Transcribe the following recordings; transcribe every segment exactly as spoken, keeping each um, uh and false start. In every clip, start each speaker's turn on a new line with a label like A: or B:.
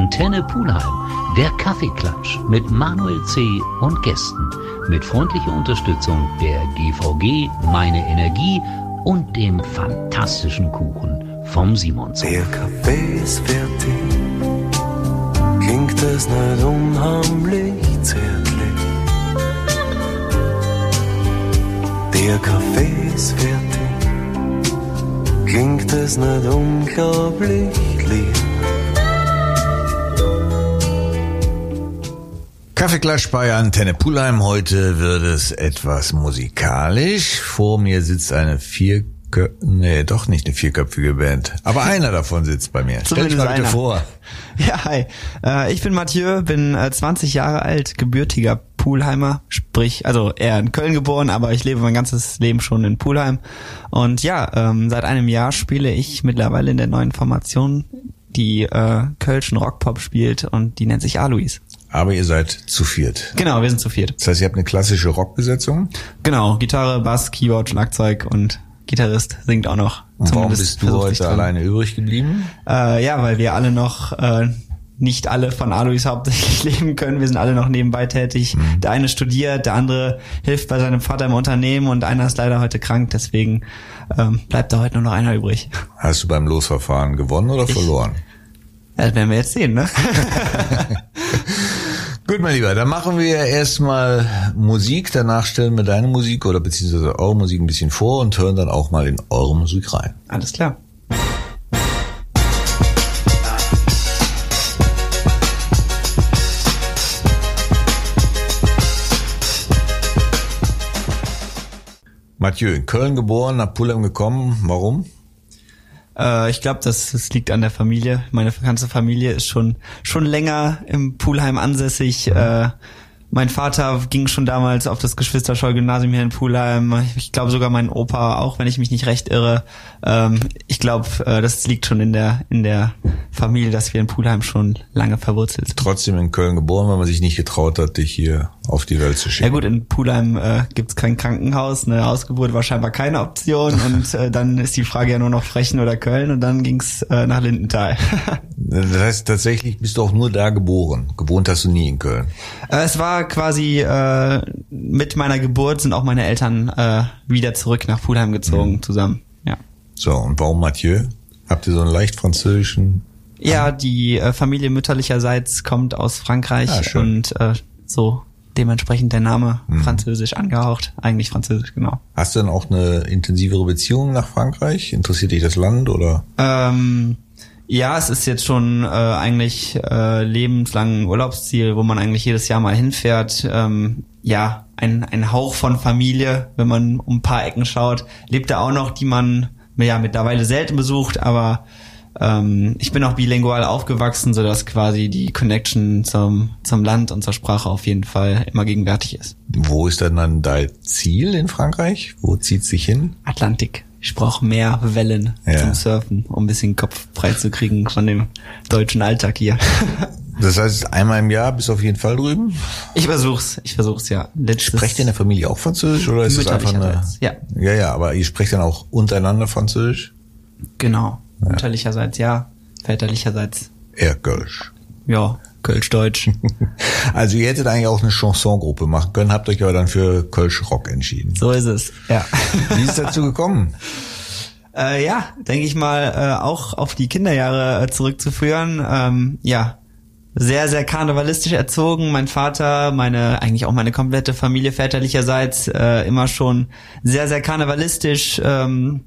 A: Antenne Pulheim, der Kaffeeklatsch mit Manuel C. und Gästen. Mit freundlicher Unterstützung der G V G, Meine Energie und dem fantastischen Kuchen vom Simonshof.
B: Der Kaffee ist fertig, klingt es nicht unheimlich zärtlich. Der Kaffee ist fertig, klingt es nicht unglaublich lieb.
C: Kaffeeklatsch bei Antenne Pulheim. Heute wird es etwas musikalisch. Vor mir sitzt eine vierkö... Nee, doch nicht eine vierköpfige Band. Aber einer davon sitzt bei mir. Stell dich mal bitte vor.
D: Ja, hi. Äh, ich bin Mathieu, bin äh, zwanzig Jahre alt, gebürtiger Pulheimer. Sprich, also eher in Köln geboren, aber ich lebe mein ganzes Leben schon in Pulheim. Und ja, ähm, seit einem Jahr spiele ich mittlerweile in der neuen Formation, die äh, Kölschen Rockpop spielt, und die nennt sich Alois.
C: Aber ihr seid zu viert.
D: Genau, wir sind zu viert.
C: Das heißt, ihr habt eine klassische Rockbesetzung?
D: Genau, Gitarre, Bass, Keyboard, Schlagzeug und Gitarrist singt auch noch.
C: Und warum bist du heute alleine übrig geblieben?
D: Äh, ja, weil wir alle noch, äh, nicht alle von Alois hauptsächlich leben können. Wir sind alle noch nebenbei tätig. Mhm. Der eine studiert, der andere hilft bei seinem Vater im Unternehmen und einer ist leider heute krank. Deswegen ähm, bleibt da heute nur noch einer übrig.
C: Hast du beim Losverfahren gewonnen oder ich, verloren?
D: Ja, das werden wir jetzt sehen, ne?
C: Gut, mein Lieber, dann machen wir erstmal Musik, danach stellen wir deine Musik oder beziehungsweise eure Musik ein bisschen vor und hören dann auch mal in eure Musik rein.
D: Alles klar.
C: Mathieu, in Köln geboren, nach Pulheim gekommen, warum?
D: Ich glaube, das, das liegt an der Familie. Meine ganze Familie ist schon schon länger im Pulheim ansässig. Mhm. Äh, mein Vater ging schon damals auf das Geschwister-Scholl-Gymnasium hier in Pulheim. Ich glaube sogar mein Opa, auch wenn ich mich nicht recht irre. Ähm, ich glaube, äh, das liegt schon in der in der Familie, dass wir in Pulheim schon lange verwurzelt sind.
C: Trotzdem in Köln geboren, weil man sich nicht getraut hat, dich hier auf die Welt zu schicken.
D: Ja gut, in Pulheim äh, gibt's kein Krankenhaus, eine Hausgeburt war scheinbar keine Option und äh, dann ist die Frage ja nur noch Frechen oder Köln und dann ging's äh, nach Lindenthal.
C: Das heißt, tatsächlich bist du auch nur da geboren. Gewohnt hast du nie in Köln.
D: Äh, es war quasi äh, mit meiner Geburt sind auch meine Eltern äh, wieder zurück nach Pulheim gezogen mhm. zusammen. Ja.
C: So, und warum Mathieu? Habt ihr so einen leicht französischen...
D: Ja, die äh, Familie mütterlicherseits kommt aus Frankreich ah, und äh, so dementsprechend der Name mhm. französisch angehaucht. Eigentlich französisch, genau.
C: Hast du denn auch eine intensivere Beziehung nach Frankreich? Interessiert dich das Land oder?
D: Ähm, ja, es ist jetzt schon äh, eigentlich äh, lebenslang ein Urlaubsziel, wo man eigentlich jedes Jahr mal hinfährt. Ähm, ja, ein, ein Hauch von Familie, wenn man um ein paar Ecken schaut, lebt da auch noch, die man ja mittlerweile selten besucht, aber ähm, ich bin auch bilingual aufgewachsen, sodass quasi die Connection zum zum Land und zur Sprache auf jeden Fall immer gegenwärtig ist.
C: Wo ist denn dann dein Ziel in Frankreich? Wo zieht es sich hin?
D: Atlantik. Ich brauche mehr Wellen ja. zum Surfen, um ein bisschen Kopf frei zu kriegen von dem deutschen Alltag hier.
C: Das heißt, einmal im Jahr bist du auf jeden Fall drüben?
D: Ich versuch's, ich versuch's, ja. Letztes
C: Sprecht ihr in der Familie auch Französisch oder ist es einfach eine...
D: Ja.
C: ja, ja, aber ihr sprecht dann auch untereinander Französisch?
D: Genau, ja. Mütterlicherseits ja, väterlicherseits...
C: Eher Kölsch.
D: Ja, Kölsch-Deutsch.
C: Also ihr hättet eigentlich auch eine Chansongruppe machen können, habt euch aber dann für Kölsch-Rock entschieden.
D: So ist es, ja.
C: Wie ist es dazu gekommen?
D: Äh, ja, denke ich mal, äh, auch auf die Kinderjahre äh, zurückzuführen. Ähm, ja, sehr, sehr karnevalistisch erzogen. Mein Vater, meine, eigentlich auch meine komplette Familie väterlicherseits, äh, immer schon sehr, sehr karnevalistisch. Ähm,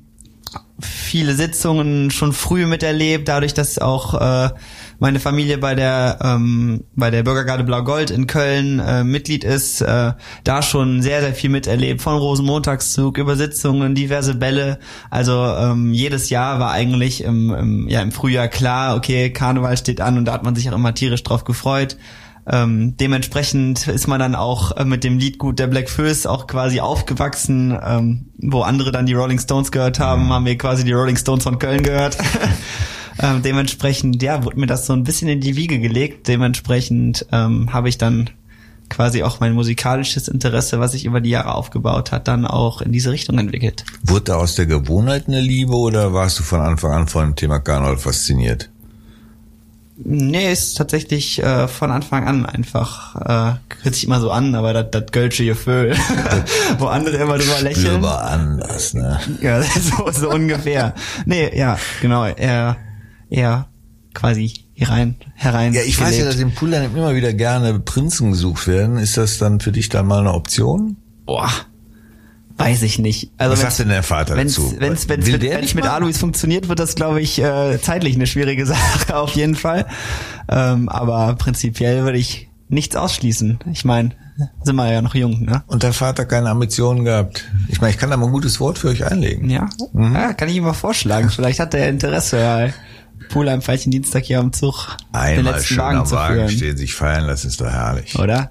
D: viele Sitzungen schon früh miterlebt, dadurch, dass auch äh, meine Familie bei der ähm, bei der Bürgergarde Blau-Gold in Köln äh, Mitglied ist, äh, da schon sehr, sehr viel miterlebt, von Rosenmontagszug über Sitzungen, diverse Bälle. Also ähm, jedes Jahr war eigentlich im, im, ja, im Frühjahr klar, okay, Karneval steht an und da hat man sich auch immer tierisch drauf gefreut. Ähm, dementsprechend ist man dann auch äh, mit dem Liedgut der Black Föß auch quasi aufgewachsen, ähm, wo andere dann die Rolling Stones gehört haben, haben wir quasi die Rolling Stones von Köln gehört. ähm, dementsprechend, ja, wurde mir das so ein bisschen in die Wiege gelegt. Dementsprechend ähm, habe ich dann quasi auch mein musikalisches Interesse, was sich über die Jahre aufgebaut hat, dann auch in diese Richtung entwickelt.
C: Wurde da aus der Gewohnheit eine Liebe oder warst du von Anfang an von dem Thema Karneval fasziniert?
D: Nee, ist tatsächlich äh, von Anfang an einfach, äh, hört sich immer so an, aber das das Gölsche Gefühl, wo andere immer drüber lächeln.
C: Spürbar anders, ne?
D: Ja, so, so ungefähr. Nee, ja, genau, eher, eher quasi herein, herein.
C: Ja, ich weiß ja, dass im Pulheim immer wieder gerne Prinzen gesucht werden. Ist das dann für dich dann mal eine Option?
D: Boah, weiß ich nicht. Also
C: was sagt denn der Vater
D: wenn's,
C: dazu?
D: Wenn's, wenn's
C: Will
D: mit,
C: der
D: wenn
C: nicht
D: es mit
C: mal?
D: Alois funktioniert, wird das, glaube ich, äh, zeitlich eine schwierige Sache, auf jeden Fall. Ähm, aber prinzipiell würde ich nichts ausschließen. Ich meine, sind wir ja noch jung, ne?
C: Und dein Vater keine Ambitionen gehabt? Ich meine, ich kann da mal ein gutes Wort für euch einlegen.
D: Ja, mhm. ja kann ich ihm mal vorschlagen. Vielleicht hat er Interesse, ja. Pulheim Veilchen-Dienstag hier am Zug den
C: Einmal
D: letzten
C: schön
D: Wagen
C: am
D: zu
C: Wagen
D: führen.
C: stehen, sich feiern lassen, ist doch herrlich.
D: Oder?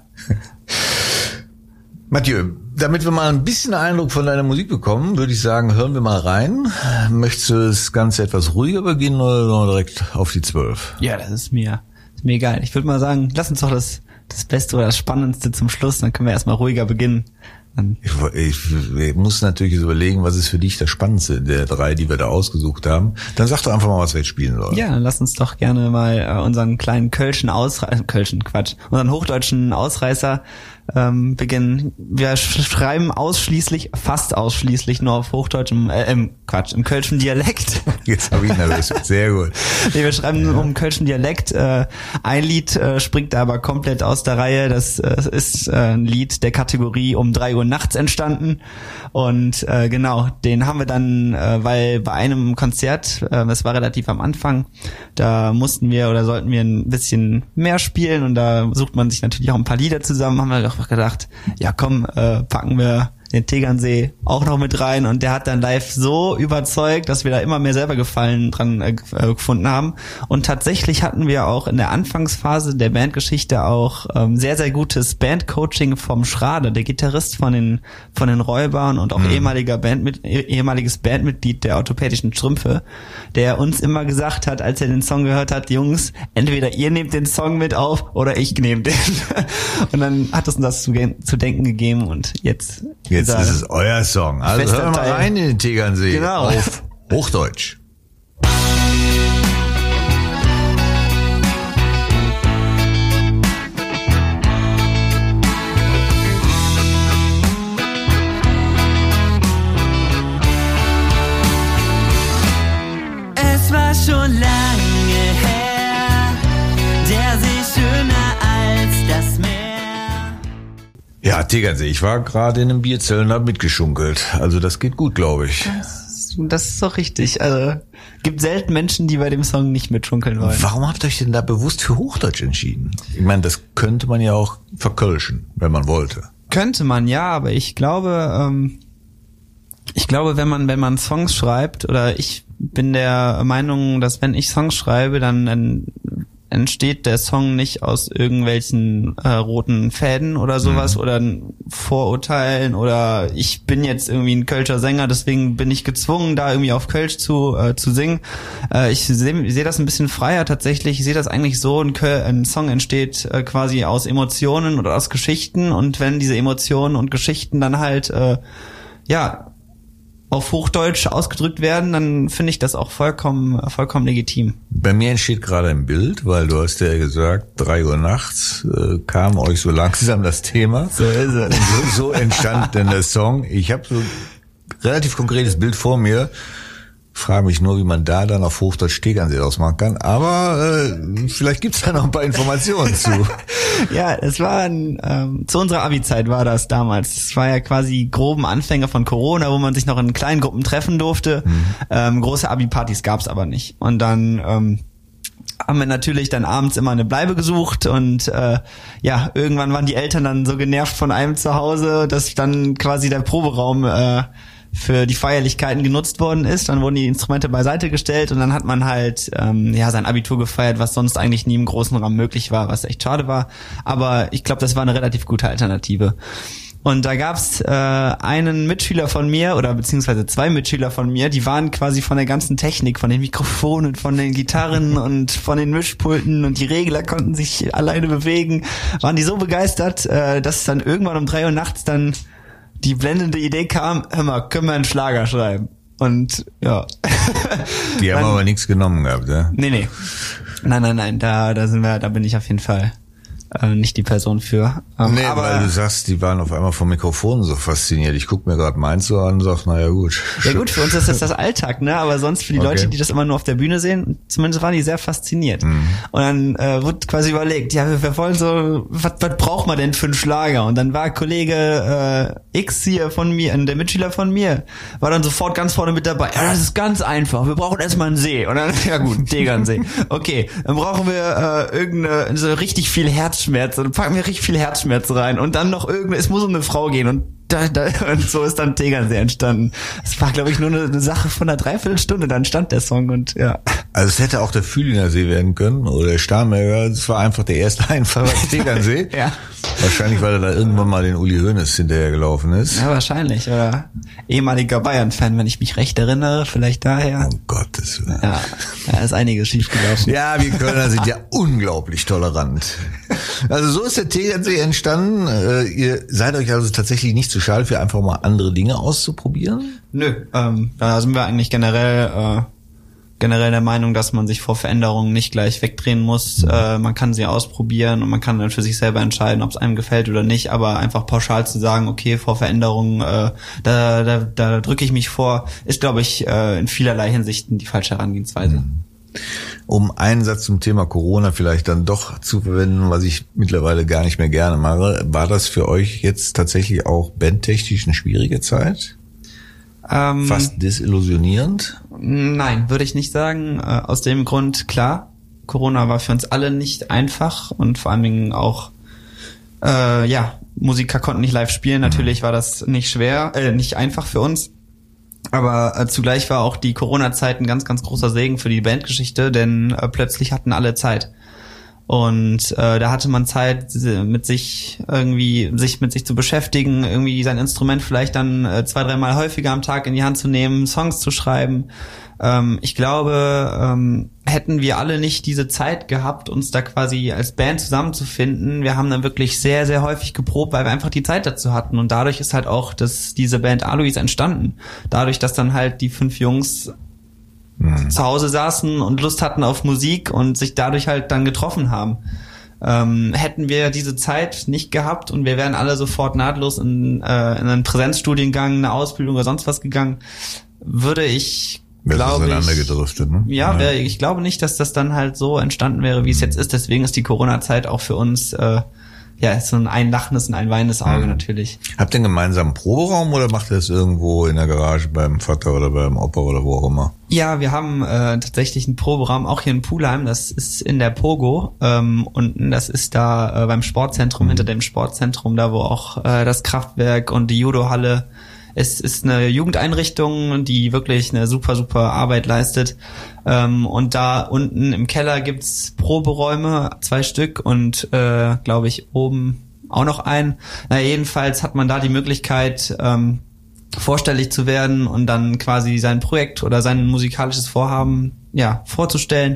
C: Mathieu, damit wir mal ein bisschen Eindruck von deiner Musik bekommen, würde ich sagen, hören wir mal rein. Möchtest du das Ganze etwas ruhiger beginnen oder sollen wir direkt auf die zwölf?
D: Ja, das ist mir, ist mir egal. Ich würde mal sagen, lass uns doch das, das Beste oder das Spannendste zum Schluss, dann können wir erstmal ruhiger beginnen. Dann
C: Ich, ich, ich muss natürlich jetzt überlegen, was ist für dich das Spannendste der drei, die wir da ausgesucht haben. Dann sag doch einfach mal, was wir jetzt spielen sollen.
D: Ja, dann lass uns doch gerne mal äh, unseren kleinen Kölschen Ausreißer, Kölschen, Quatsch, unseren hochdeutschen Ausreißer ähm, beginnen. Wir sch- schreiben ausschließlich, fast ausschließlich nur auf hochdeutschem, äh, im Quatsch, im kölschen Dialekt.
C: Jetzt habe ich nervös. Sehr gut.
D: Nee, wir schreiben nur um kölschen Dialekt. Äh, ein Lied äh, springt da aber komplett aus der Reihe. Das äh, ist äh, ein Lied der Kategorie um drei Uhr nachts entstanden. Und äh, genau, den haben wir dann, äh, weil bei einem Konzert, äh, das war relativ am Anfang, da mussten wir oder sollten wir ein bisschen mehr spielen und da sucht man sich natürlich auch ein paar Lieder zusammen, haben wir doch gedacht, ja komm, äh, packen wir den Tegernsee auch noch mit rein und der hat dann live so überzeugt, dass wir da immer mehr selber Gefallen dran äh, gefunden haben und tatsächlich hatten wir auch in der Anfangsphase der Bandgeschichte auch ähm, sehr, sehr gutes Bandcoaching vom Schrade, der Gitarrist von den von den Räubern und auch mhm. ehemaliger Bandmit ehemaliges Bandmitglied der orthopädischen Strümpfe, der uns immer gesagt hat, als er den Song gehört hat, Jungs, entweder ihr nehmt den Song mit auf oder ich nehme den. Und dann hat es uns das zu, zu denken gegeben und jetzt
C: Jetzt ist es euer Song. Also hören wir mal rein in den Tegernsee.
D: Genau.
C: Auf Hochdeutsch.
E: Es war schon lange her, der See schöner als das Meer.
C: Ja, Tegernsee. Ich war gerade in einem Bierzelt und hab mitgeschunkelt. Also das geht gut, glaube ich.
D: Das ist doch richtig. Also gibt selten Menschen, die bei dem Song nicht mitschunkeln wollen.
C: Warum habt ihr euch denn da bewusst für Hochdeutsch entschieden? Ich meine, das könnte man ja auch verkölschen, wenn man wollte.
D: Könnte man, ja, aber ich glaube, ähm, ich glaube, wenn man wenn man Songs schreibt, oder ich bin der Meinung, dass wenn ich Songs schreibe, dann, dann entsteht der Song nicht aus irgendwelchen äh, roten Fäden oder sowas mhm. oder Vorurteilen oder ich bin jetzt irgendwie ein Kölscher Sänger, deswegen bin ich gezwungen, da irgendwie auf Kölsch zu äh, zu singen. Äh, ich sehe seh das ein bisschen freier tatsächlich. Ich sehe das eigentlich so, ein, Köl- ein Song entsteht äh, quasi aus Emotionen oder aus Geschichten und wenn diese Emotionen und Geschichten dann halt äh, ja auf Hochdeutsch ausgedrückt werden, dann finde ich das auch vollkommen vollkommen legitim.
C: Bei mir entsteht gerade ein Bild, weil du hast ja gesagt, drei Uhr nachts äh, kam euch so langsam das Thema.
D: So ist es.
C: Und so, so entstand denn der Song. Ich habe so ein relativ konkretes Bild vor mir. Frage mich nur, wie man da dann auf Hochdeutsch Tegernsee ausmachen kann. Aber äh, vielleicht gibt's da noch ein paar Informationen zu.
D: Ja, es war ein, ähm, zu unserer Abi-Zeit war das damals. Es war ja quasi groben Anfänge von Corona, wo man sich noch in kleinen Gruppen treffen durfte. Mhm. Ähm, große Abi-Partys gab's aber nicht. Und dann ähm, haben wir natürlich dann abends immer eine Bleibe gesucht und äh, ja, irgendwann waren die Eltern dann so genervt von einem zu Hause, dass dann quasi der Proberaum äh, für die Feierlichkeiten genutzt worden ist. Dann wurden die Instrumente beiseite gestellt und dann hat man halt ähm, ja sein Abitur gefeiert, was sonst eigentlich nie im großen Rahmen möglich war, was echt schade war. Aber ich glaube, das war eine relativ gute Alternative. Und da gab's äh, einen Mitschüler von mir oder beziehungsweise zwei Mitschüler von mir, die waren quasi von der ganzen Technik, von den Mikrofonen, von den Gitarren und von den Mischpulten und die Regler konnten sich alleine bewegen, waren die so begeistert, äh, dass dann irgendwann um drei Uhr nachts dann die blendende Idee kam, hör mal, können wir einen Schlager schreiben? Und ja.
C: Die haben
D: dann,
C: aber nichts genommen gehabt, ja?
D: Nee, nee. Nein, nein, nein, da, da sind wir, da bin ich auf jeden Fall äh, nicht die Person für. Ähm,
C: Nee,
D: aber,
C: weil du sagst, die waren auf einmal vom Mikrofon so fasziniert. Ich guck mir gerade meins so an und sag, naja gut.
D: Ja gut, für uns ist das das Alltag, ne? Aber sonst für die
C: Okay.
D: Leute, die das immer nur auf der Bühne sehen, zumindest waren die sehr fasziniert.
C: Mhm.
D: Und dann äh, wurde quasi überlegt, ja, wir, wir wollen so, was, was braucht man denn für einen Schlager? Und dann war Kollege äh, X hier von mir, der Mitschüler von mir, war dann sofort ganz vorne mit dabei. Ja, das ist ganz einfach. Wir brauchen erstmal einen See. Und dann, ja gut, Tegernsee. Okay, dann brauchen wir äh, irgendeine, so richtig viel Herzschmerz. Und dann packen wir richtig viel Herzschmerz rein. Und dann noch irgendeine, es muss um eine Frau gehen. Und Da, da, und so ist dann Tegernsee entstanden. Es war, glaube ich, nur eine, eine Sache von einer Dreiviertelstunde, dann stand der Song und ja.
C: Also es hätte auch der Fühlinger See werden können oder der Starnberger. Es war einfach der erste Einfall war Tegernsee.
D: Ja.
C: Wahrscheinlich, weil er da irgendwann mal den Uli Hoeneß hinterher gelaufen ist.
D: Ja, wahrscheinlich. Oder ehemaliger Bayern-Fan, wenn ich mich recht erinnere, vielleicht daher.
C: Um Gottes Willen.
D: Ja, da ist einiges schiefgelaufen.
C: Ja, wir Kölner sind ja unglaublich tolerant. Also so ist der Tegernsee entstanden. Äh, ihr seid euch also tatsächlich nicht zu schade für einfach mal andere Dinge auszuprobieren?
D: Nö, ähm, da sind wir eigentlich generell äh, generell der Meinung, dass man sich vor Veränderungen nicht gleich wegdrehen muss. Äh, man kann sie ausprobieren und man kann dann für sich selber entscheiden, ob es einem gefällt oder nicht. Aber einfach pauschal zu sagen, okay, vor Veränderungen, äh, da, da, da drücke ich mich vor, ist, glaube ich, äh, in vielerlei Hinsichten die falsche Herangehensweise.
C: Um einen Satz zum Thema Corona vielleicht dann doch zu verwenden, was ich mittlerweile gar nicht mehr gerne mache, war das für euch jetzt tatsächlich auch bandtechnisch eine schwierige Zeit?
D: Ähm,
C: Fast desillusionierend?
D: Nein, würde ich nicht sagen. Äh, aus dem Grund, klar, Corona war für uns alle nicht einfach und vor allen Dingen auch, äh, ja, Musiker konnten nicht live spielen. Natürlich war das nicht schwer, äh, nicht einfach für uns. Aber äh, zugleich war auch die Corona-Zeit ein ganz, ganz großer Segen für die Bandgeschichte, denn äh, plötzlich hatten alle Zeit. Und äh, da hatte man Zeit, mit sich irgendwie, sich mit sich zu beschäftigen, irgendwie sein Instrument vielleicht dann äh, zwei, dreimal häufiger am Tag in die Hand zu nehmen, Songs zu schreiben. Ähm, ich glaube, ähm, hätten wir alle nicht diese Zeit gehabt, uns da quasi als Band zusammenzufinden. Wir haben dann wirklich sehr, sehr häufig geprobt, weil wir einfach die Zeit dazu hatten. Und dadurch ist halt auch das, diese Band Alois entstanden. Dadurch, dass dann halt die fünf Jungs mhm. zu Hause saßen und Lust hatten auf Musik und sich dadurch halt dann getroffen haben. Ähm, hätten wir diese Zeit nicht gehabt und wir wären alle sofort nahtlos in, äh, in einen Präsenzstudiengang, eine Ausbildung oder sonst was gegangen, würde ich
C: Wäre
D: glaube
C: auseinander
D: ich,
C: gedriftet, ne?
D: Ja, ja, ich glaube nicht, dass das dann halt so entstanden wäre, wie es jetzt ist. Deswegen ist die Corona-Zeit auch für uns äh, ja so ein, ein lachendes und ein weinendes Auge mhm. natürlich.
C: Habt ihr einen gemeinsamen Proberaum oder macht ihr das irgendwo in der Garage beim Vater oder beim Opa oder wo auch immer?
D: Ja, wir haben äh, tatsächlich einen Proberaum, auch hier in Pulheim. Das ist in der Pogo ähm, unten. Das ist da äh, beim Sportzentrum, mhm. hinter dem Sportzentrum, da wo auch äh, das Kraftwerk und die Judohalle. Es ist eine Jugendeinrichtung, die wirklich eine super, super Arbeit leistet. Ähm, und da unten im Keller gibt's Proberäume, zwei Stück und äh, glaube ich oben auch noch einen. Na jedenfalls hat man da die Möglichkeit, ähm, vorstellig zu werden und dann quasi sein Projekt oder sein musikalisches Vorhaben ja vorzustellen.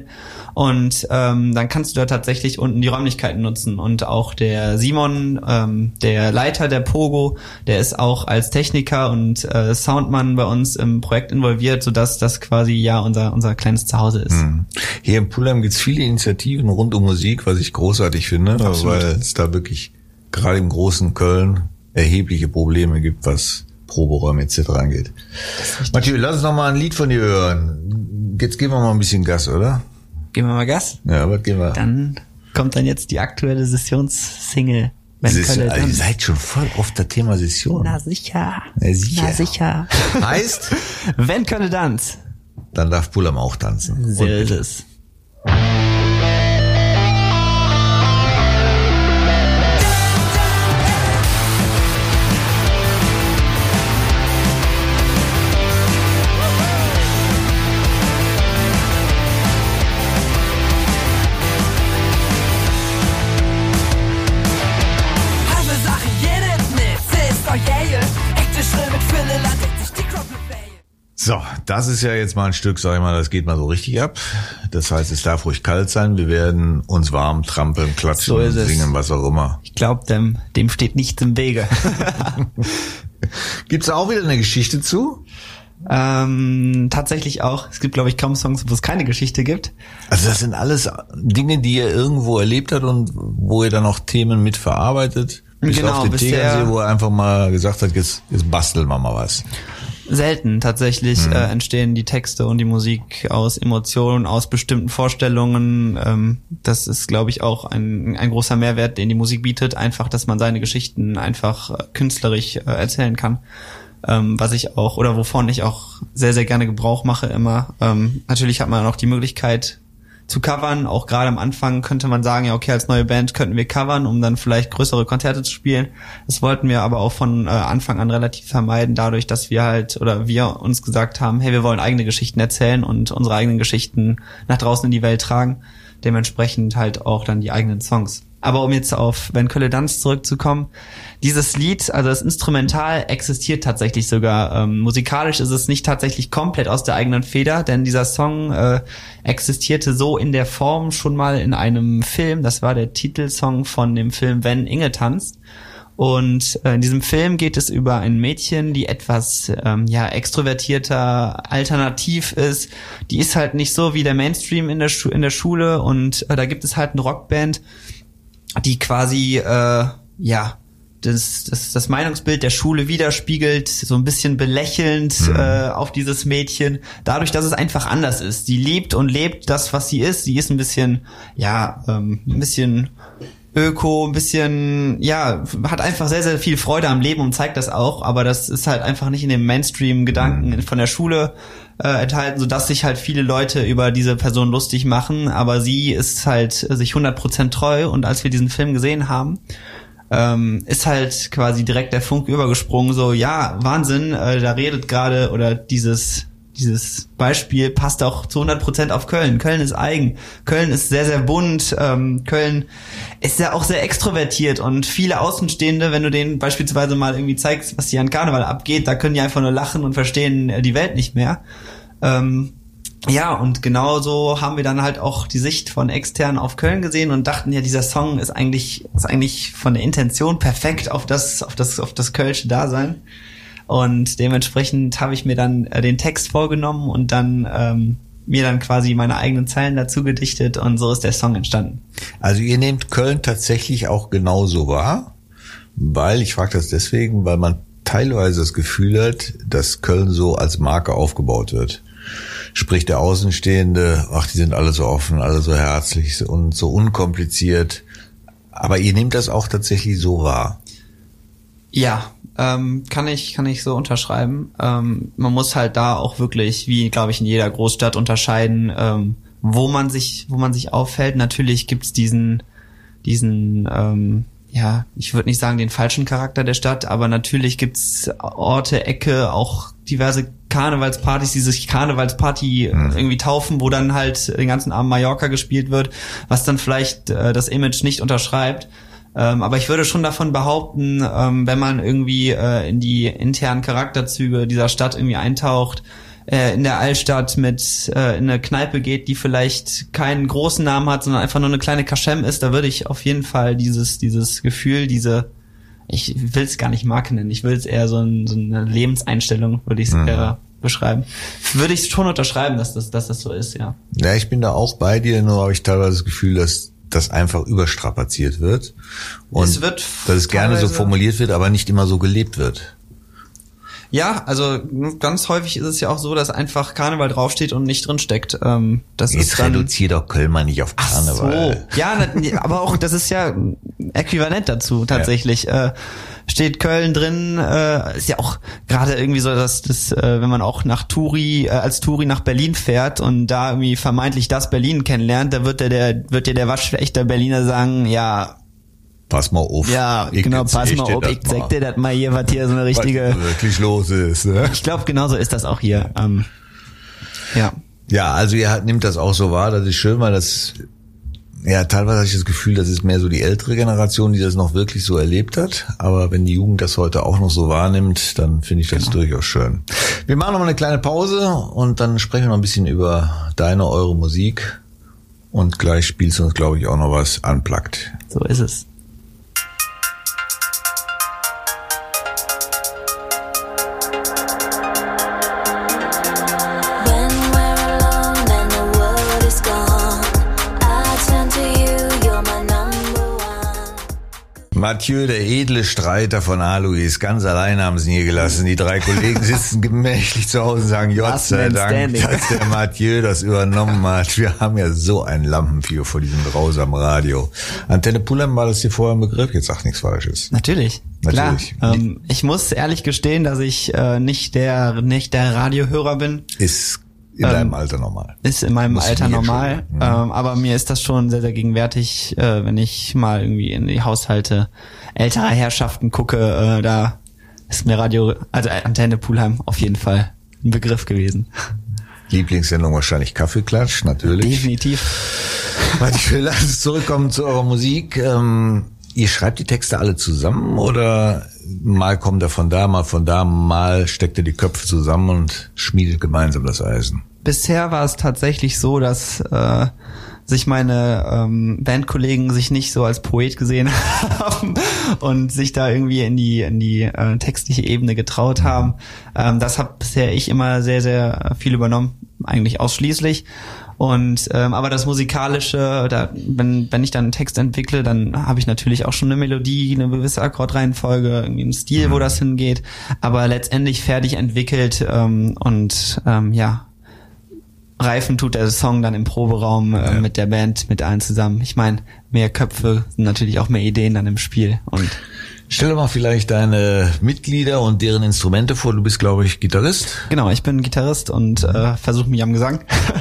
D: Und ähm, dann kannst du da tatsächlich unten die Räumlichkeiten nutzen. Und auch der Simon, ähm, der Leiter der Pogo, der ist auch als Techniker und äh, Soundmann bei uns im Projekt involviert, sodass das quasi ja unser unser kleines Zuhause ist.
C: Mhm. Hier in Pulheim gibt's viele Initiativen rund um Musik, was ich großartig finde,
D: Absolut.
C: weil es da wirklich gerade im großen Köln erhebliche Probleme gibt, was Proberäume et cetera angeht. Mathieu, lass uns noch mal ein Lied von dir hören. Jetzt geben wir mal ein bisschen Gas, oder?
D: Geben wir mal Gas?
C: Ja, was gehen wir?
D: Dann kommt dann jetzt die aktuelle Sessionssingle. Wenn
C: Ist,
D: Kölle
C: also, ihr
D: dann-
C: seid schon voll auf der Thema Session.
D: Na sicher.
C: Na sicher.
D: Na sicher.
C: Heißt,
D: Wenn Kölle tanzt.
C: dann darf Pulheim auch tanzen.
D: So
C: Und
D: ist
C: bitte.
D: es.
E: Halbe Sache, jedes Nitz ist euer Yale. Echte Schrill mit Fülle, landet sich die Crumple Bay.
C: So, das ist ja jetzt mal ein Stück, sag ich mal, das geht mal so richtig ab. Das heißt, es darf ruhig kalt sein. Wir werden uns warm trampeln, klatschen,
D: So ist es.
C: singen, was auch immer.
D: Ich glaube, dem, dem steht nichts im Wege.
C: Gibt's da auch wieder eine Geschichte zu?
D: Ähm, tatsächlich auch. Es gibt, glaube ich, kaum Songs, wo es keine Geschichte gibt.
C: Also das sind alles Dinge, die ihr irgendwo erlebt habt und wo ihr dann auch Themen mit verarbeitet. Bis
D: Genau,
C: auf den
D: bisher-
C: Tegernsee, wo er einfach mal gesagt hat, jetzt, jetzt basteln wir mal was.
D: Selten tatsächlich
C: Mhm.
D: äh, entstehen die Texte und die Musik aus Emotionen, aus bestimmten Vorstellungen. Ähm, das ist, glaube ich, auch ein, ein großer Mehrwert, den die Musik bietet. Einfach, dass man seine Geschichten einfach äh, künstlerisch äh, erzählen kann. Ähm, was ich auch, oder wovon ich auch sehr, sehr gerne Gebrauch mache immer. Ähm, natürlich hat man auch die Möglichkeit zu covern. Auch gerade am Anfang könnte man sagen, ja okay, als neue Band könnten wir covern, um dann vielleicht größere Konzerte zu spielen. Das wollten wir aber auch von äh, Anfang an relativ vermeiden, dadurch, dass wir halt, oder wir uns gesagt haben, hey, wir wollen eigene Geschichten erzählen und unsere eigenen Geschichten nach draußen in die Welt tragen. Dementsprechend halt auch dann die eigenen Songs. Aber um jetzt auf Wenn Kölle tanzt zurückzukommen, dieses Lied, also das Instrumental, existiert tatsächlich sogar. Ähm, musikalisch ist es nicht tatsächlich komplett aus der eigenen Feder, denn dieser Song äh, existierte so in der Form schon mal in einem Film. Das war der Titelsong von dem Film Wenn Inge tanzt. Und äh, in diesem Film geht es über ein Mädchen, die etwas ähm, ja extrovertierter, alternativ ist. Die ist halt nicht so wie der Mainstream in der Schu- in der Schule und äh, da gibt es halt eine Rockband, die quasi äh, ja das, das das Meinungsbild der Schule widerspiegelt, so ein bisschen belächelnd
C: Mhm.
D: äh, auf dieses Mädchen, dadurch, dass es einfach anders ist. Sie liebt und lebt das, was sie ist. Sie ist ein bisschen ja ähm, ein bisschen Öko, ein bisschen, ja, hat einfach sehr, sehr viel Freude am Leben und zeigt das auch, aber das ist halt einfach nicht in dem Mainstream-Gedanken von der Schule äh, enthalten, sodass sich halt viele Leute über diese Person lustig machen, aber sie ist halt sich hundert Prozent treu und als wir diesen Film gesehen haben, ähm, ist halt quasi direkt der Funke übergesprungen, so, ja, Wahnsinn, äh, da redet gerade, oder dieses Dieses Beispiel passt auch zu hundert Prozent auf Köln. Köln ist eigen. Köln ist sehr, sehr bunt. Ähm, Köln ist ja auch sehr extrovertiert und viele Außenstehende, wenn du denen beispielsweise mal irgendwie zeigst, was hier an Karneval abgeht, da können die einfach nur lachen und verstehen äh, die Welt nicht mehr. Ähm, ja, und genauso haben wir dann halt auch die Sicht von extern auf Köln gesehen und dachten, ja, dieser Song ist eigentlich, ist eigentlich von der Intention perfekt auf das, auf das, auf das Kölsche Dasein. Und dementsprechend habe ich mir dann äh, den Text vorgenommen und dann ähm, mir dann quasi meine eigenen Zeilen dazu gedichtet und so ist der Song entstanden.
C: Also ihr nehmt Köln tatsächlich auch genauso wahr, weil, ich frage das deswegen, weil man teilweise das Gefühl hat, dass Köln so als Marke aufgebaut wird. Sprich der Außenstehende, ach, die sind alle so offen, alle so herzlich und so unkompliziert. Aber ihr nehmt das auch tatsächlich so wahr.
D: Ja, ähm, kann ich kann ich so unterschreiben. Ähm, man muss halt da auch wirklich, wie glaube ich in jeder Großstadt, unterscheiden, ähm, wo man sich wo man sich aufhält. Natürlich gibt's diesen diesen ähm, ja, ich würde nicht sagen den falschen Charakter der Stadt, aber natürlich gibt's Orte, Ecke, auch diverse Karnevalspartys, die sich Karnevalsparty
C: Mhm.
D: irgendwie taufen, wo dann halt den ganzen Abend Mallorca gespielt wird, was dann vielleicht äh, das Image nicht unterschreibt. Ähm, aber ich würde schon davon behaupten, ähm, wenn man irgendwie äh, in die internen Charakterzüge dieser Stadt irgendwie eintaucht, äh, in der Altstadt mit äh, in eine Kneipe geht, die vielleicht keinen großen Namen hat, sondern einfach nur eine kleine Kaschem ist, da würde ich auf jeden Fall dieses dieses Gefühl, diese, ich will es gar nicht Marke nennen, ich will es eher so, ein, so eine Lebenseinstellung, würde ich es
C: Mhm.
D: eher beschreiben. Würde ich schon unterschreiben, dass das, dass das so ist, ja.
C: Ja, ich bin da auch bei dir, nur habe ich teilweise das Gefühl, dass das einfach überstrapaziert wird und
D: Es wird
C: dass es gerne so
D: teilweise-
C: formuliert wird, aber nicht immer so gelebt wird.
D: Ja, also ganz häufig ist es ja auch so, dass einfach Karneval draufsteht und nicht drin steckt. Ähm, das
C: Jetzt
D: ist dann
C: reduziert doch Köln mal nicht auf Karneval.
D: so. Ja, na, aber auch das ist ja äquivalent dazu tatsächlich. Ja. Äh, steht Köln drin, äh, ist ja auch gerade irgendwie so, dass das, äh, wenn man auch nach Touri, äh, als Touri nach Berlin fährt und da irgendwie vermeintlich das Berlin kennenlernt, da wird der, der wird dir der waschechter Berliner sagen, ja,
C: Pass mal auf.
D: ja,
C: Ich
D: genau,
C: erzähl
D: pass mal
C: dir
D: auf,
C: das
D: ich zeig dir das mal hier, was hier so eine richtige,
C: was wirklich los ist. Ne?
D: ich glaube genauso ist das auch hier. Ähm, ja.
C: Ja, also ihr hat- nimmt das auch so wahr, das ist schön, weil das, ja, teilweise habe ich das Gefühl, das ist mehr so die ältere Generation, die das noch wirklich so erlebt hat. Aber wenn die Jugend das heute auch noch so wahrnimmt, dann finde ich das
D: Genau.
C: durchaus schön. Wir machen noch mal eine kleine Pause und dann sprechen wir noch ein bisschen über deine, eure Musik. Und gleich spielst du uns, glaube ich, auch noch was unplugged.
D: So ist es.
C: Mathieu, der edle Streiter von Alois, ganz allein haben sie ihn hier gelassen. Die drei Kollegen sitzen gemächlich zu Hause und sagen, Gott sei Dank, dass der Mathieu das übernommen hat. Wir haben ja so ein Lampenfieber vor diesem grausamen Radio. Antenne Pulheim, war das dir vorher ein Begriff? Jetzt sag nichts Falsches.
D: Natürlich.
C: Natürlich.
D: Klar. Ähm, ich muss ehrlich gestehen, dass ich äh, nicht der nicht der Radiohörer bin.
C: Ist in ähm, deinem Alter normal.
D: Ist in meinem
C: Muss
D: Alter normal.
C: Mhm.
D: Ähm, aber mir ist das schon sehr, sehr gegenwärtig, äh, wenn ich mal irgendwie in die Haushalte älterer Herrschaften gucke. Äh, da ist mir Radio, also Antenne Pulheim auf jeden Fall ein Begriff gewesen.
C: Lieblingssendung wahrscheinlich Kaffeeklatsch, natürlich.
D: Definitiv.
C: Warte, ich will lass uns zurückkommen zu eurer Musik. Ähm, ihr schreibt die Texte alle zusammen oder mal kommt er von da, mal von da, mal steckt ihr die Köpfe zusammen und schmiedet gemeinsam das Eisen?
D: Bisher war es tatsächlich so, dass äh, sich meine ähm, Bandkollegen sich nicht so als Poet gesehen haben und sich da irgendwie in die in die äh, textliche Ebene getraut haben. Ähm, das habe bisher ich immer sehr, sehr viel übernommen, eigentlich ausschließlich. Und ähm, aber das Musikalische, da, wenn wenn ich dann einen Text entwickle, dann habe ich natürlich auch schon eine Melodie, eine gewisse Akkordreihenfolge, irgendwie einen Stil, wo das hingeht. Aber letztendlich fertig entwickelt ähm, und ähm, ja, reifen tut der Song dann im Proberaum äh, ja. mit der Band, mit allen zusammen. Ich meine, mehr Köpfe sind natürlich auch mehr Ideen dann im Spiel. Und
C: stell dir mal vielleicht deine Mitglieder und deren Instrumente vor. Du bist, glaube ich, Gitarrist.
D: Genau, ich bin Gitarrist und äh, versuche mich am Gesang.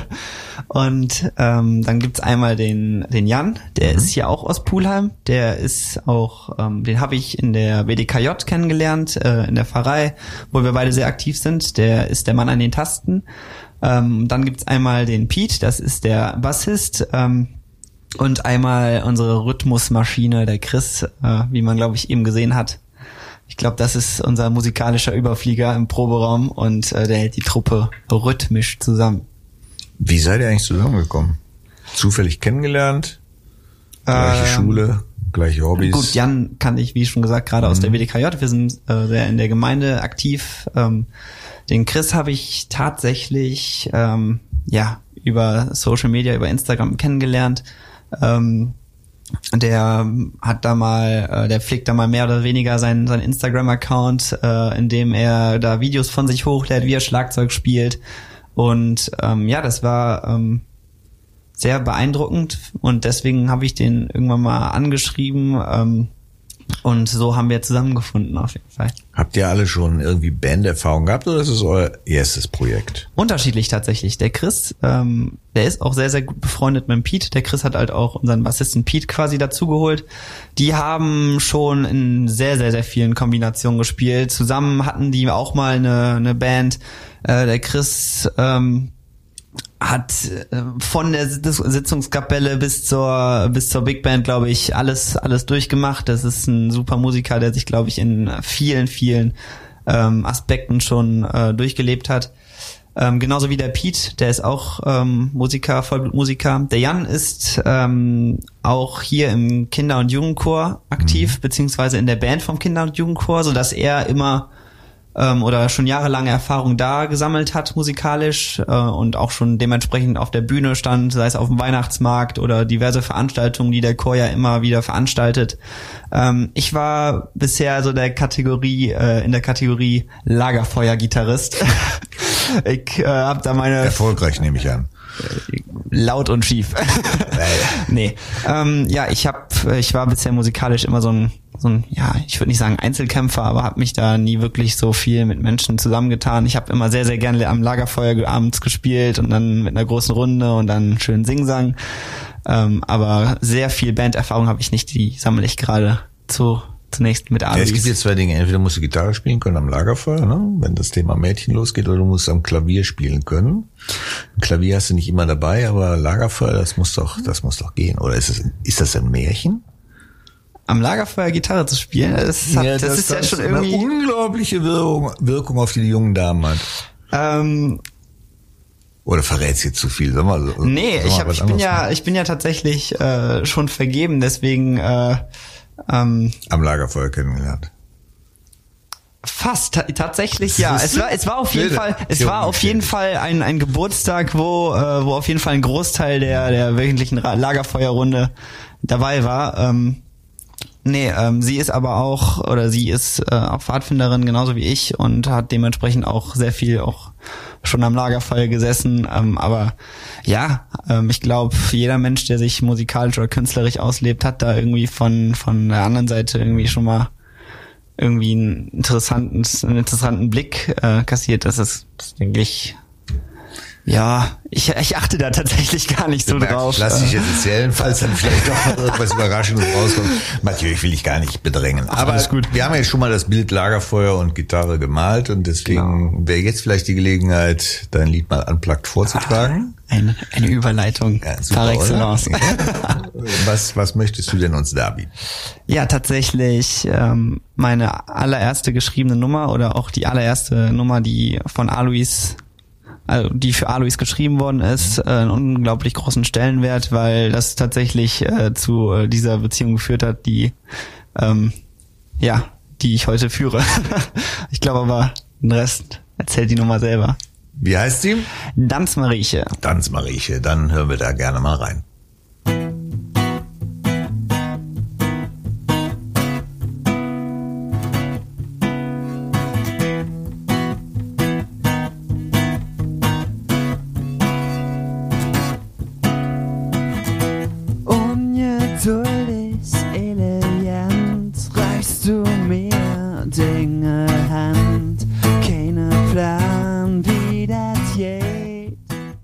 D: Und ähm, dann gibt's einmal den den Jan, der mhm. ist hier auch aus Pulheim. Der ist auch, ähm, den habe ich in der B D K J kennengelernt, äh, in der Pfarrei, wo wir beide sehr aktiv sind. Der ist der Mann an den Tasten. Ähm, dann gibt's einmal den Pete, das ist der Bassist. Ähm, und einmal unsere Rhythmusmaschine, der Chris, äh, wie man, glaube ich, eben gesehen hat. Ich glaube, das ist unser musikalischer Überflieger im Proberaum und äh, der hält die Truppe rhythmisch zusammen.
C: Wie seid ihr eigentlich zusammengekommen? Zufällig kennengelernt? Gleiche ähm, Schule, gleiche Hobbys?
D: Gut, Jan kannte ich, wie schon gesagt, gerade mhm. aus der B D K J. Wir sind äh, sehr in der Gemeinde aktiv. Ähm, den Chris habe ich tatsächlich ähm, ja über Social Media, über Instagram kennengelernt. Ähm, der hat da mal, äh, der pflegt da mal mehr oder weniger seinen, seinen Instagram-Account, äh, in dem er da Videos von sich hochlädt, wie er Schlagzeug spielt. Und ähm, ja, das war ähm, sehr beeindruckend und deswegen habe ich den irgendwann mal angeschrieben ähm, und so haben wir zusammengefunden auf jeden Fall.
C: Habt ihr alle schon irgendwie Banderfahrung gehabt oder ist es euer erstes Projekt?
D: Unterschiedlich tatsächlich. Der Chris, ähm, der ist auch sehr, sehr gut befreundet mit dem Pete. Der Chris hat halt auch unseren Bassisten Pete quasi dazugeholt. Die haben schon in sehr, sehr, sehr vielen Kombinationen gespielt. Zusammen hatten die auch mal eine, eine Band. Äh, der Chris ähm, hat äh, von der Sitzungskapelle bis zur bis zur Big Band, glaube ich, alles alles durchgemacht. Das ist ein super Musiker, der sich, glaube ich, in vielen, vielen ähm, Aspekten schon äh, durchgelebt hat. Ähm, genauso wie der Pete, der ist auch ähm, Musiker, Vollblutmusiker. Der Jan ist ähm, auch hier im Kinder- und Jugendchor aktiv, mhm. beziehungsweise in der Band vom Kinder- und Jugendchor, sodass er immer ähm, oder schon jahrelange Erfahrung da gesammelt hat musikalisch äh, und auch schon dementsprechend auf der Bühne stand, sei es auf dem Weihnachtsmarkt oder diverse Veranstaltungen, die der Chor ja immer wieder veranstaltet. Ähm, ich war bisher so der Kategorie äh, in der Kategorie Lagerfeuer-Gitarrist. Ich äh, hab da meine...
C: Erfolgreich, nehme ich an.
D: Laut und schief. nee. Ähm, ja, ich hab, ich war bisher musikalisch immer so ein, so ein, ja, ich würde nicht sagen Einzelkämpfer, aber habe mich da nie wirklich so viel mit Menschen zusammengetan. Ich habe immer sehr, sehr gerne am Lagerfeuer abends gespielt und dann mit einer großen Runde und dann schön Singsang. Ähm, aber sehr viel Banderfahrung habe ich nicht, die sammle ich gerade zu zunächst mit Alois.
C: Ja, es gibt jetzt zwei Dinge. Entweder musst du Gitarre spielen können am Lagerfeuer, ne, wenn das Thema Mädchen losgeht, oder du musst am Klavier spielen können. Ein Klavier hast du nicht immer dabei, aber Lagerfeuer, das muss doch, das muss doch gehen. Oder ist es, ist das ein Märchen?
D: Am Lagerfeuer Gitarre zu spielen, das, hat,
C: ja,
D: das, das ist
C: das
D: ja schon irgendwie
C: eine unglaubliche Wirkung, Wirkung auf die jungen Damen hat.
D: Ähm,
C: Oder verrätst du jetzt zu viel? Sag mal, so,
D: nee,
C: sag mal
D: ich, hab, ich bin ja, machen. ich bin ja tatsächlich äh, schon vergeben, deswegen äh, ähm,
C: am Lagerfeuer kennengelernt.
D: Fast, ta- tatsächlich ja. Es war, es war auf jeden Fall, es war auf jeden Fall ein ein Geburtstag, wo äh, wo auf jeden Fall ein Großteil der der wöchentlichen Lagerfeuerrunde dabei war. Ähm, Nee, ähm, sie ist aber auch, oder sie ist äh, auch Pfadfinderin, genauso wie ich, und hat dementsprechend auch sehr viel auch schon am Lagerfeuer gesessen. Ähm, aber ja, ähm, ich glaube, jeder Mensch, der sich musikalisch oder künstlerisch auslebt, hat da irgendwie von von der anderen Seite irgendwie schon mal irgendwie einen interessanten, einen interessanten Blick äh, kassiert. Das ist, das ist, denke ich, ja, ich, ich achte da tatsächlich gar nicht so
C: merkst,
D: drauf.
C: Lass dich jetzt erzählen, falls dann vielleicht doch noch irgendwas Überraschendes rauskommt. Mathieu, ich will dich gar nicht bedrängen. Aber
D: alles gut.
C: Wir haben ja schon mal das Bild Lagerfeuer und Gitarre gemalt und deswegen genau. wäre jetzt vielleicht die Gelegenheit, dein Lied mal unplugged vorzutragen.
D: Eine, eine Überleitung
C: ja, super,
D: par excellence.
C: Ja. Was, was möchtest du denn uns da bieten?
D: Ja, tatsächlich ähm, meine allererste geschriebene Nummer oder auch die allererste Nummer, die von Alois, also die für Alois geschrieben worden ist, äh, einen unglaublich großen Stellenwert, weil das tatsächlich äh, zu äh, dieser Beziehung geführt hat, die ähm, ja, die ich heute führe. Ich glaube aber, den Rest erzählt die Nummer selber.
C: Wie heißt sie?
D: Danzmarieche.
C: Danzmarieche, dann hören wir da gerne mal rein.
F: Ungeduldig, elegant, reichst du mir Dinge Hand, keine Plan, wie das geht.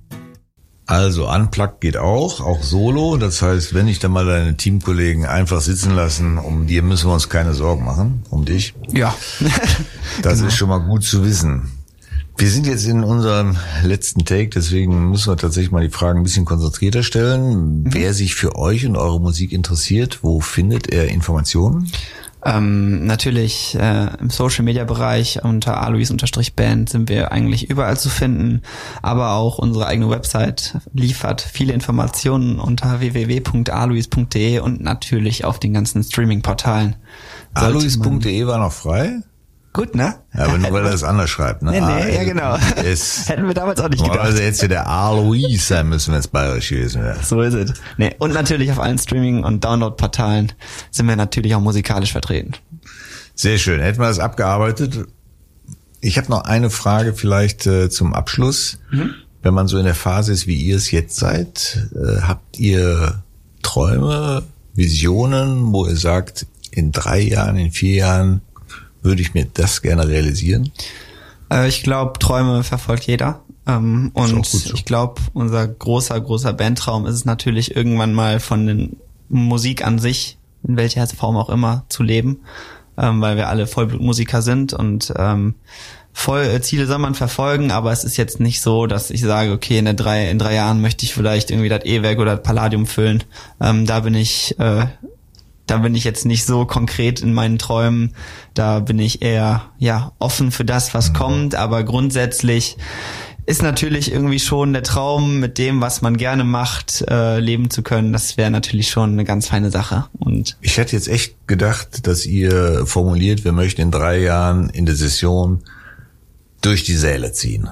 C: Also Unplugged geht auch, auch solo. Das heißt, wenn ich dann mal deine Teamkollegen einfach sitzen lassen, um dir müssen wir uns keine Sorgen machen, um dich.
D: Ja.
C: Das
D: Genau.
C: ist schon mal gut zu wissen. Wir sind jetzt in unserem letzten Take, deswegen müssen wir tatsächlich mal die Fragen ein bisschen konzentrierter stellen. Mhm. Wer sich für euch und eure Musik interessiert, wo findet er Informationen?
D: Ähm, natürlich äh, im Social-Media-Bereich unter alois-band sind wir eigentlich überall zu finden, aber auch unsere eigene Website liefert viele Informationen unter w w w punkt alois punkt d e und natürlich auf den ganzen Streaming-Portalen.
C: alois punkt d e war noch frei?
D: Gut, ne?
C: Ja, aber nur weil er das anders schreibt, ne?
D: Nee, nee, ja genau.
C: Ist,
D: Hätten wir damals auch nicht gedacht.
C: also jetzt hier der Alois sein müssen, wenn es bayerisch gewesen wäre.
D: So ist es. Nee, und natürlich auf allen Streaming- und Download-Portalen sind wir natürlich auch musikalisch vertreten.
C: Sehr schön. Hätten wir das abgearbeitet. Ich habe noch eine Frage vielleicht äh, zum Abschluss. Mhm. Wenn man so in der Phase ist, wie ihr es jetzt seid, äh, habt ihr Träume, Visionen, wo ihr sagt, in drei Jahren, in vier Jahren würde ich mir das gerne realisieren?
D: Äh, ich glaube, Träume verfolgt jeder. Ähm, und so. Ich glaube, unser großer, großer Bandtraum ist es natürlich, irgendwann mal von den Musik an sich, in welcher Form auch immer, zu leben. Ähm, weil wir alle Vollblutmusiker sind und ähm, voll äh, Ziele soll man verfolgen, aber es ist jetzt nicht so, dass ich sage, okay, in der drei, in drei Jahren möchte ich vielleicht irgendwie das E-Werk oder das Palladium füllen. Ähm, da bin ich äh, Da bin ich jetzt nicht so konkret in meinen Träumen. Da bin ich eher ja offen für das, was mhm. kommt. Aber grundsätzlich ist natürlich irgendwie schon der Traum, mit dem, was man gerne macht, äh, leben zu können. Das wäre natürlich schon eine ganz feine Sache. Und
C: ich hätte jetzt echt gedacht, dass ihr formuliert, wir möchten in drei Jahren in der Session durch die Säle ziehen.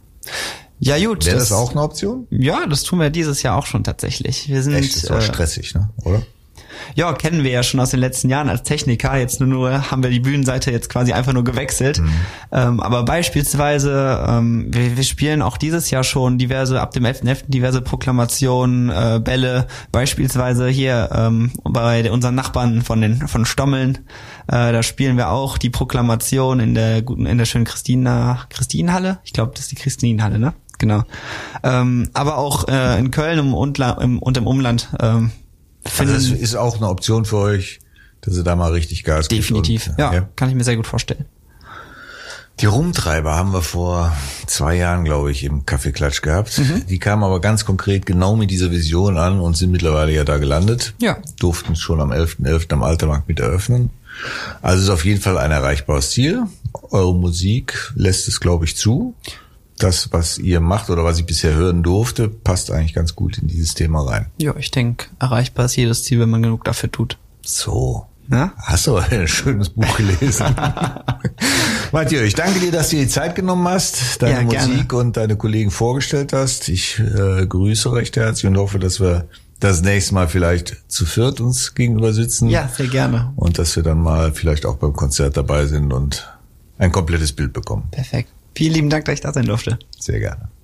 D: Ja gut.
C: Wäre das, das auch eine Option?
D: Ja, das tun wir dieses Jahr auch schon tatsächlich. Wir sind
C: echt, das ist auch
D: äh,
C: stressig, ne? Oder?
D: Ja, kennen wir ja schon aus den letzten Jahren als Techniker. Jetzt nur, nur haben wir die Bühnenseite jetzt quasi einfach nur gewechselt. Mhm. Ähm, aber beispielsweise, ähm, wir, wir spielen auch dieses Jahr schon diverse, ab dem elften elften diverse Proklamationen, äh, Bälle. Beispielsweise hier ähm, bei unseren Nachbarn von den von Stommeln. Äh, da spielen wir auch die Proklamation in der guten, in der schönen Christina, Christinenhalle. Ich glaube, das ist die Christinenhalle, ne? Genau. Ähm, aber auch äh, in Köln im Undla- im, und im Umland. Ähm,
C: Also das ist auch eine Option für euch, dass ihr da mal richtig Gas gebt.
D: Definitiv, und, ja, ja, kann ich mir sehr gut vorstellen.
C: Die Rumtreiber haben wir vor zwei Jahren, glaube ich, im Kaffeeklatsch gehabt. Mhm. Die kamen aber ganz konkret genau mit dieser Vision an und sind mittlerweile ja da gelandet.
D: Ja.
C: Durften schon am elften elften am Altermarkt mit eröffnen. Also ist auf jeden Fall ein erreichbares Ziel. Eure Musik lässt es, glaube ich, zu. Das, was ihr macht oder was ich bisher hören durfte, passt eigentlich ganz gut in dieses Thema rein.
D: Ja, ich denke, erreichbar ist jedes Ziel, wenn man genug dafür tut.
C: So,
D: Na?
C: Hast du ein schönes Buch gelesen. Mathieu, ich danke dir, dass du dir die Zeit genommen hast, deine
D: Ja,
C: Musik
D: gerne.
C: und deine Kollegen vorgestellt hast. Ich äh, grüße recht herzlich und hoffe, dass wir das nächste Mal vielleicht zu viert uns gegenüber sitzen.
D: Ja, sehr gerne.
C: Und dass wir dann mal vielleicht auch beim Konzert dabei sind und ein komplettes Bild bekommen.
D: Perfekt. Vielen lieben Dank, dass ich da sein durfte.
C: Sehr gerne.